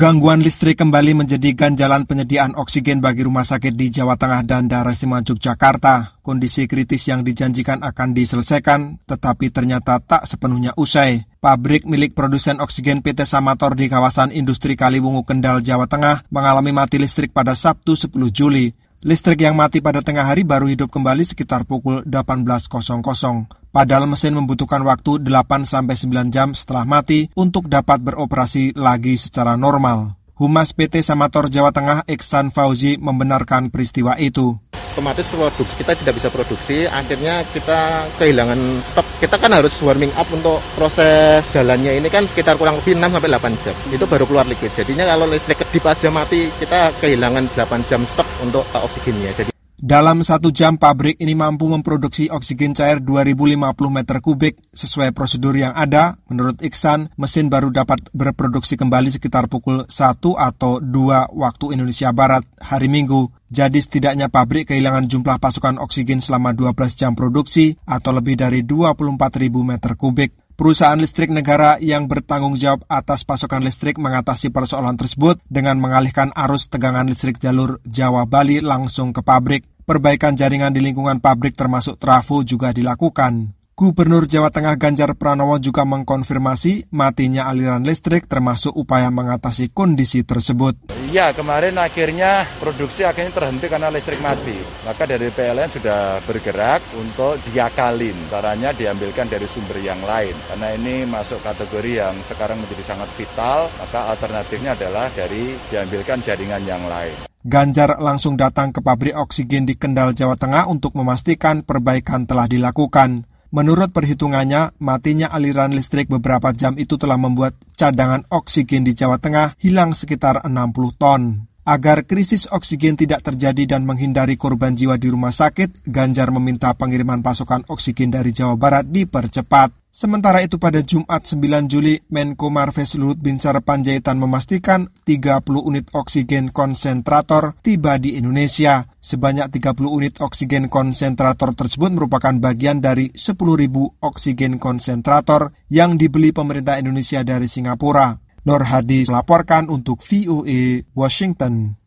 Gangguan listrik kembali menjadi ganjalan penyediaan oksigen bagi rumah sakit di Jawa Tengah dan Daerah Istimewa Yogyakarta. Kondisi kritis yang dijanjikan akan diselesaikan, tetapi ternyata tak sepenuhnya usai. Pabrik milik produsen oksigen PT Samator di kawasan industri Kaliwungu, Kendal, Jawa Tengah mengalami mati listrik pada Sabtu 10 Juli. Listrik yang mati pada tengah hari baru hidup kembali sekitar pukul 18.00. Padahal mesin membutuhkan waktu 8-9 jam setelah mati untuk dapat beroperasi lagi secara normal. Humas PT Samator Jawa Tengah, Iksan Fauzi, membenarkan peristiwa itu. Otomatis produksi kita tidak bisa produksi, akhirnya kita kehilangan stok. Kita kan harus warming up untuk proses jalannya ini kan sekitar kurang lebih 6-8 jam. Itu baru keluar liquid. Jadinya kalau listrik kedip aja mati, kita kehilangan 8 jam stok untuk oksigennya. Dalam 1 jam, pabrik ini mampu memproduksi oksigen cair 2.050 meter kubik. Sesuai prosedur yang ada, menurut Iksan, mesin baru dapat berproduksi kembali sekitar pukul 1 atau 2 waktu Indonesia Barat hari Minggu. Jadi setidaknya pabrik kehilangan jumlah pasokan oksigen selama 12 jam produksi atau lebih dari 24.000 meter kubik. Perusahaan listrik negara yang bertanggung jawab atas pasokan listrik mengatasi persoalan tersebut dengan mengalihkan arus tegangan listrik jalur Jawa-Bali langsung ke pabrik. Perbaikan jaringan di lingkungan pabrik termasuk trafo juga dilakukan. Gubernur Jawa Tengah Ganjar Pranowo juga mengkonfirmasi matinya aliran listrik termasuk upaya mengatasi kondisi tersebut. Ya, kemarin akhirnya produksi terhenti karena listrik mati. Maka dari PLN sudah bergerak untuk diakalin. Caranya diambilkan dari sumber yang lain. Karena ini masuk kategori yang sekarang menjadi sangat vital, maka alternatifnya adalah dari diambilkan jaringan yang lain. Ganjar langsung datang ke pabrik oksigen di Kendal, Jawa Tengah untuk memastikan perbaikan telah dilakukan. Menurut perhitungannya, matinya aliran listrik beberapa jam itu telah membuat cadangan oksigen di Jawa Tengah hilang sekitar 60 ton. Agar krisis oksigen tidak terjadi dan menghindari korban jiwa di rumah sakit, Ganjar meminta pengiriman pasokan oksigen dari Jawa Barat dipercepat. Sementara itu pada Jumat 9 Juli, Menko Marves Luhut Binsar Panjaitan memastikan 30 unit oksigen konsentrator tiba di Indonesia. Sebanyak 30 unit oksigen konsentrator tersebut merupakan bagian dari 10.000 oksigen konsentrator yang dibeli pemerintah Indonesia dari Singapura. Nur Hadi melaporkan untuk VOA Washington.